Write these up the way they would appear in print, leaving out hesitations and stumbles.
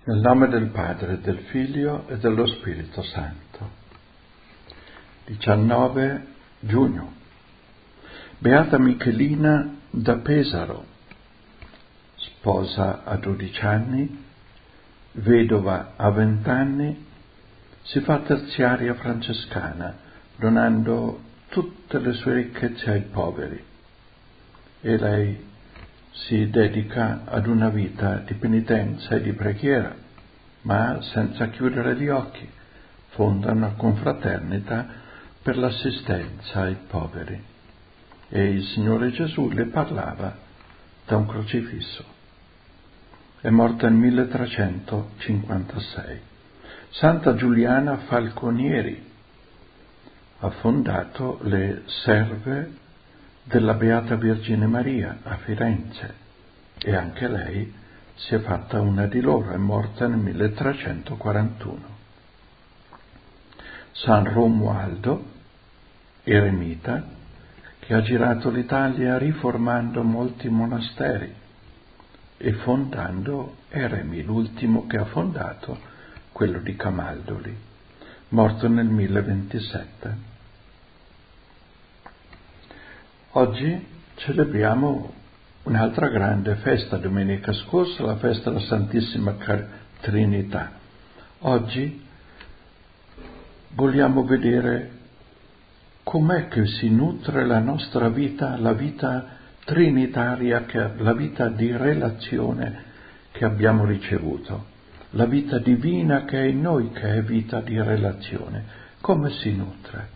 Nel nome del Padre, del Figlio e dello Spirito Santo. 19 giugno. Beata Michelina da Pesaro, sposa a 12 anni, vedova a 20 anni, si fa terziaria francescana, donando tutte le sue ricchezze ai poveri. E lei si dedica ad una vita di penitenza e di preghiera, ma senza chiudere gli occhi, fonda una confraternita per l'assistenza ai poveri. E il Signore Gesù le parlava da un crocifisso. È morta nel 1356. Santa Giuliana Falconieri ha fondato le Serve della Beata Vergine Maria a Firenze e anche lei si è fatta una di loro, è morta nel 1341. San Romualdo, eremita, che ha girato l'Italia riformando molti monasteri e fondando eremi, l'ultimo che ha fondato, quello di Camaldoli, morto nel 1027. Oggi celebriamo un'altra grande festa, domenica scorsa la festa della Santissima Trinità. Oggi vogliamo vedere com'è che si nutre la nostra vita, la vita trinitaria, la vita di relazione che abbiamo ricevuto, la vita divina che è in noi, che è vita di relazione. Come si nutre?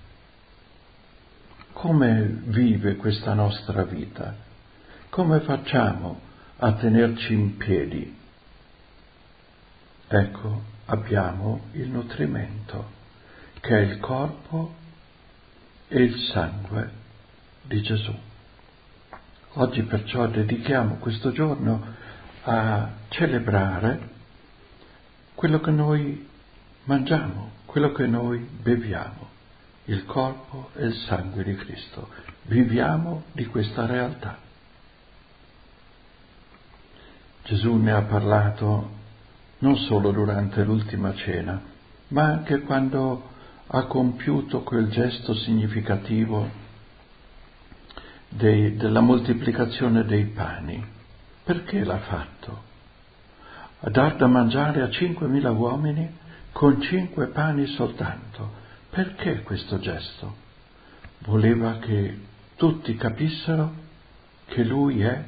Come vive questa nostra vita? Come facciamo a tenerci in piedi? Ecco, abbiamo il nutrimento, che è il corpo e il sangue di Gesù. Oggi perciò dedichiamo questo giorno a celebrare quello che noi mangiamo, quello che noi beviamo, il corpo e il sangue di Cristo. Viviamo di questa realtà. Gesù ne ha parlato non solo durante l'ultima cena, ma anche quando ha compiuto quel gesto significativo della moltiplicazione dei pani. Perché l'ha fatto? A dar da mangiare a 5.000 uomini con 5 pani soltanto. Perché questo gesto? Voleva che tutti capissero che Lui è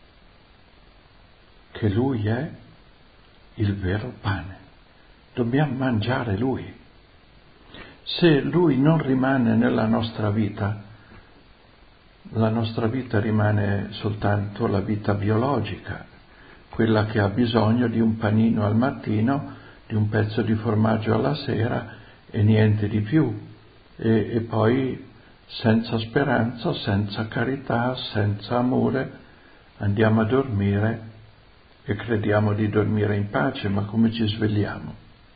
il vero pane. Dobbiamo mangiare Lui. Se Lui non rimane nella nostra vita, la nostra vita rimane soltanto la vita biologica, quella che ha bisogno di un panino al mattino, di un pezzo di formaggio alla sera e niente di più. E poi senza speranza, senza carità, senza amore, andiamo a dormire e crediamo di dormire in pace, ma come ci svegliamo?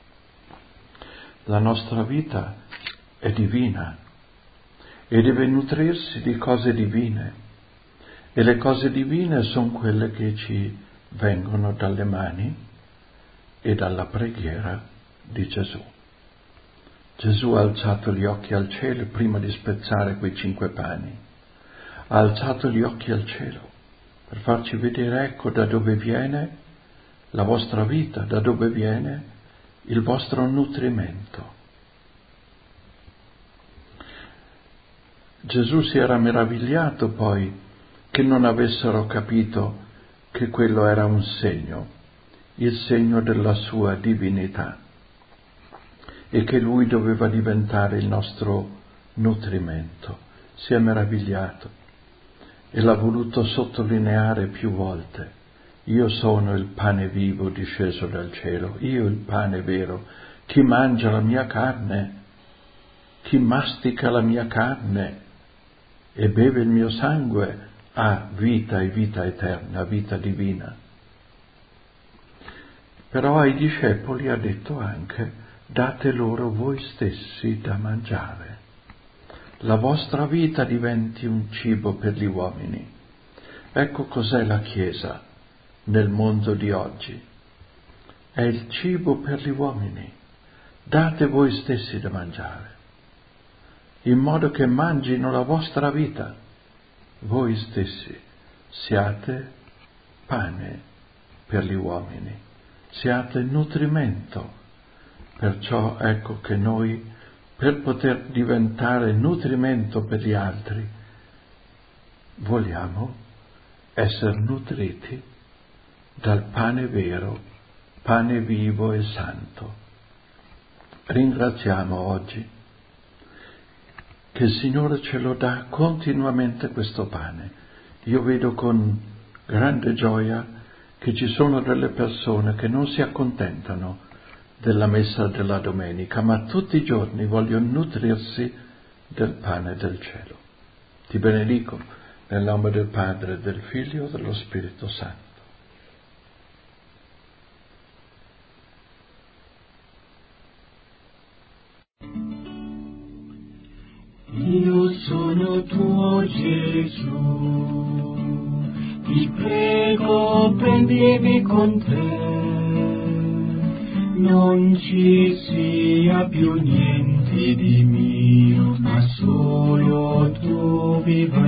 La nostra vita è divina e deve nutrirsi di cose divine, e le cose divine sono quelle che ci vengono dalle mani e dalla preghiera di Gesù. Gesù ha alzato gli occhi al cielo prima di spezzare quei 5 pani. Ha alzato gli occhi al cielo per farci vedere, ecco, da dove viene la vostra vita, da dove viene il vostro nutrimento. Gesù si era meravigliato poi che non avessero capito che quello era un segno, il segno della sua divinità, e che Lui doveva diventare il nostro nutrimento. Si è meravigliato e l'ha voluto sottolineare più volte. Io sono il pane vivo disceso dal cielo, io il pane vero. Chi mangia la mia carne, chi mastica la mia carne e beve il mio sangue ha vita e vita eterna, vita divina. Però ai discepoli ha detto anche: date loro voi stessi da mangiare. La vostra vita diventi un cibo per gli uomini. Ecco cos'è la Chiesa nel mondo di oggi. è il cibo per gli uomini. Date voi stessi da mangiare, in modo che mangino la vostra vita. Voi stessi siate pane per gli uomini, siate nutrimento. Perciò ecco che noi, per poter diventare nutrimento per gli altri, vogliamo essere nutriti dal pane vero, pane vivo e santo. Ringraziamo oggi che il Signore ce lo dà continuamente questo pane. Io vedo con grande gioia che ci sono delle persone che non si accontentano della messa della domenica, ma tutti i giorni vogliono nutrirsi del pane del cielo. Ti benedico nel nome del Padre, del Figlio e dello Spirito Santo. Io sono tuo Gesù, ti prego prendimi con te, non ci sia più niente di mio, ma solo tu viva